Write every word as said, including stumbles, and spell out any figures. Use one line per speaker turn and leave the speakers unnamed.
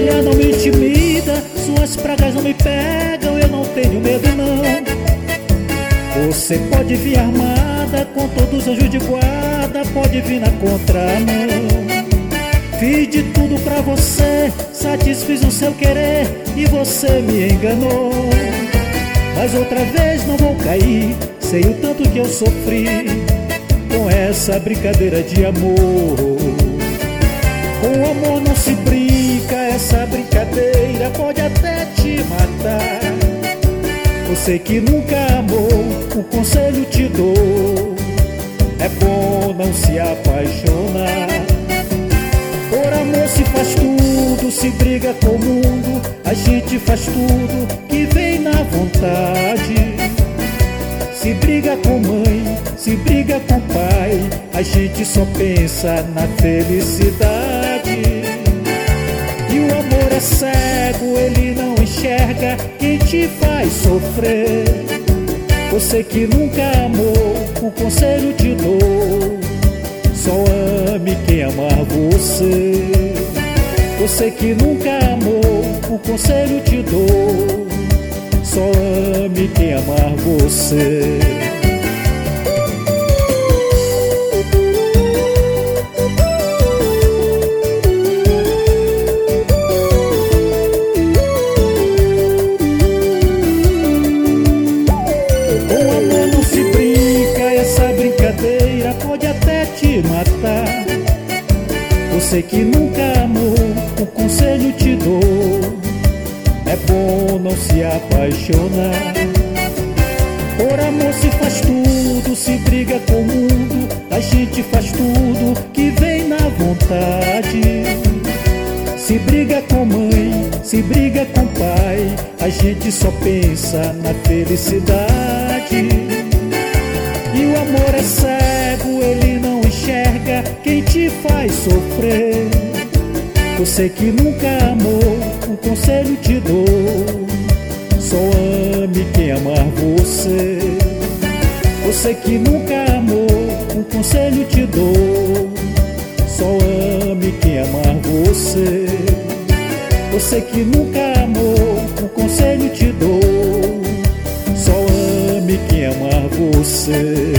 olhar não me intimida, suas pragas não me pegam, eu não tenho medo não. Você pode vir armada, com todos os anjos de guarda, pode vir na contramão. Fiz de tudo pra você, satisfiz o seu querer e você me enganou. Mas outra vez não vou cair, sei o tanto que eu sofri com essa brincadeira de amor. Com amor não se brinca, essa brincadeira pode até te matar. Você que nunca amou, um conselho te dou: é bom não se apaixonar. Por amor se faz tudo, se briga com o mundo, a gente faz tudo que vem na vontade. Se briga com mãe, se briga com pai, a gente só pensa na felicidade. E o amor é cego, ele não enxerga quem te faz sofrer. Você que nunca amou, um conselho te dou: só ame quem amar você. Você que nunca amou, um conselho te dou: só ame quem amar você. Com amor não se brinca, essa brincadeira pode até te matar. Você que nunca amou, um conselho te dou: é bom não se apaixonar. Por amor se faz tudo, se briga com o mundo, a gente faz tudo que vem na vontade. Se briga com mãe, se briga com pai, a gente só pensa na felicidade. E o amor é cego, ele não enxerga quem te faz sofrer. Você que nunca amou, um conselho te dou: só ame quem amar você. Você que nunca amou, um conselho te dou: só ame quem amar você. Você que nunca amou, um conselho te dou: só ame quem amar você.